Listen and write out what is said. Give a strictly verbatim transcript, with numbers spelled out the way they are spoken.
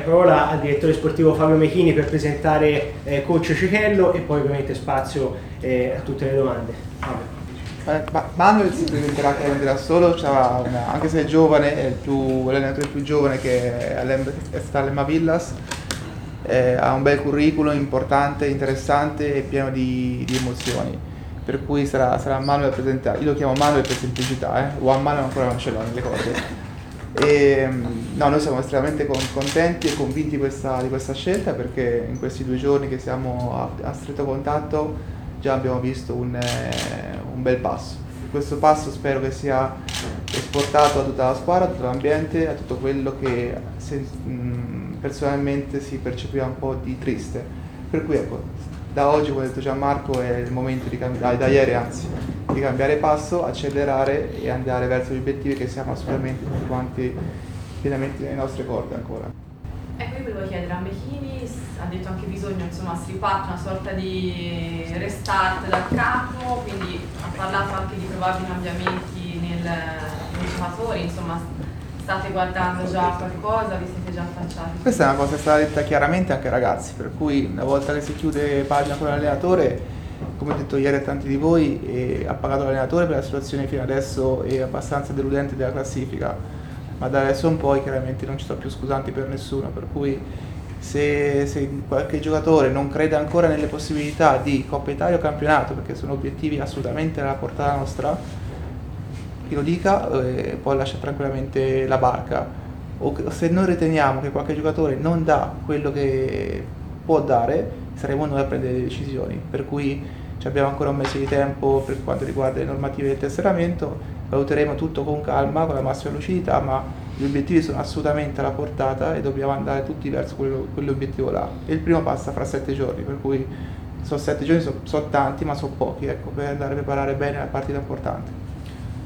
Parola al direttore sportivo Fabio Mechini per presentare eh, coach Cichello e poi ovviamente spazio eh, a tutte le domande. Fabio. Eh, ma Manuel si presenterà chiaramente da solo, una, anche se è giovane, è il più, l'allenatore più giovane che è stato all'Emma Villas, eh, ha un bel curriculum importante, interessante e pieno di, di emozioni, per cui sarà, sarà Manuel a presentare. Io lo chiamo Manuel per semplicità, eh? Juan Manuel ancora non ce l'ho nelle cose. E, no, noi siamo estremamente contenti e convinti di questa, di questa scelta, perché in questi due giorni che siamo a, a stretto contatto già abbiamo visto un, eh, un bel passo. Questo passo spero che sia esportato a tutta la squadra, a tutto l'ambiente, a tutto quello che se, mh, personalmente si percepiva un po' di triste. Per cui ecco, da oggi, come ha detto Gianmarco, è il momento di cambiare, da ieri anzi, di cambiare passo, accelerare e andare verso gli obiettivi che siamo assolutamente tutti quanti pienamente nelle nostre corde ancora. Ecco, io volevo chiedere a Mechini, ha detto anche bisogno, insomma, si riparte una sorta di restart dal capo, quindi ha parlato anche di probabili cambiamenti nel, nei giocatori, insomma, state guardando già qualcosa, vi siete già affacciati? Questa è una cosa che è stata detta chiaramente anche ai ragazzi, per cui una volta che si chiude pagina con l'allenatore, come ho detto ieri a tanti di voi, eh, ha pagato l'allenatore per la situazione fino adesso è abbastanza deludente della classifica, ma da adesso in poi chiaramente non ci sono più scusanti per nessuno, per cui se, se qualche giocatore non crede ancora nelle possibilità di Coppa Italia o campionato, perché sono obiettivi assolutamente alla portata nostra, che lo dica, eh, poi lascia tranquillamente la barca. O se noi riteniamo che qualche giocatore non dà quello che può dare, saremo noi a prendere le decisioni, per cui abbiamo ancora un mese di tempo per quanto riguarda le normative del tesseramento, valuteremo tutto con calma, con la massima lucidità, ma gli obiettivi sono assolutamente alla portata e dobbiamo andare tutti verso quello, quell'obiettivo là. E il primo passa fra sette giorni, per cui sono sette giorni, sono, sono tanti ma sono pochi, ecco, per andare a preparare bene la partita importante.